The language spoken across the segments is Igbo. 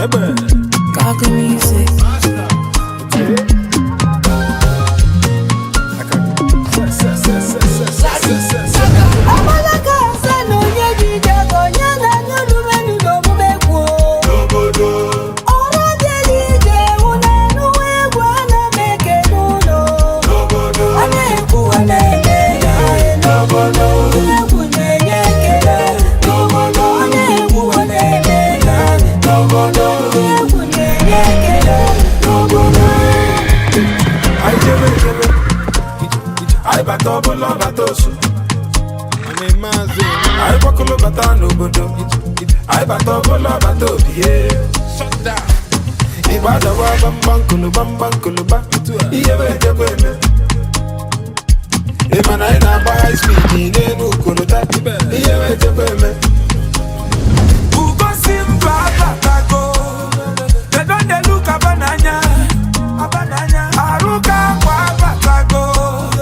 Gaga music. I bato bolo batosu. I bakolo batano bodo. I bato bolo bato die. Ibada wa bambankolo ba. Iye jebeme. Emana ina buy speed in no kolota. Iye jebeme. Ugo simba batago. They don't they look abananya. Aruka kwa batago.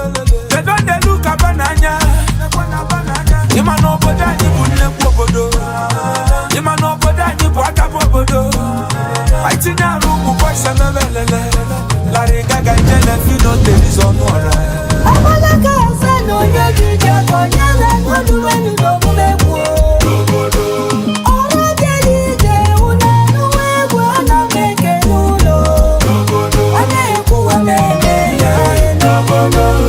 Ima no boda ni bunne pobodo. Ima no boda ni bwaka pobodo. Aitina rumu kwa sana lelele. La regaga jene fino television ora. Amalaka sano yeji jako nyala ngodu wenu dogo mewo. Ora deli je una nuwe bwana meke nulo. Ane kuwa mene ya enobono.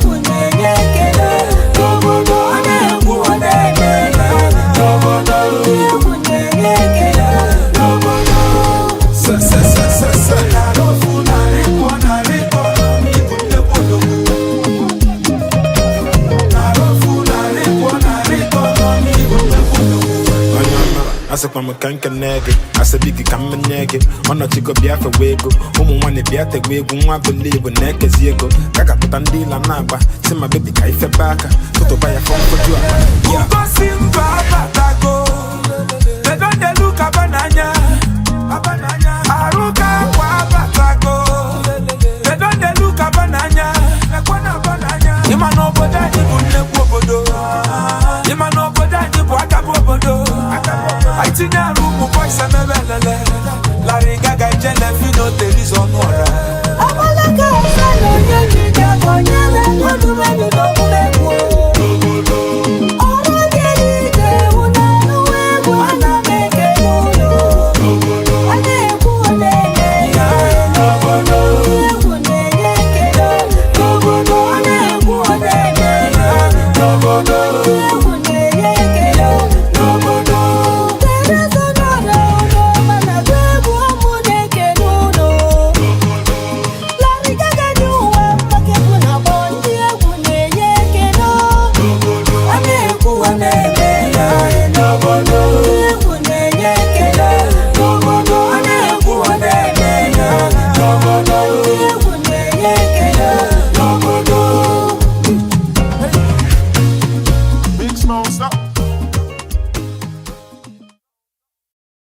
Asa kwa mkanka nege, asa bigi kama nege. Ono chiko biafe wego, umu wane biate wego. Mwa believe neke ziego. Kaka kutandila naba, sima baby kaife baka. Toto baya fonko jua. Ugo simba baka.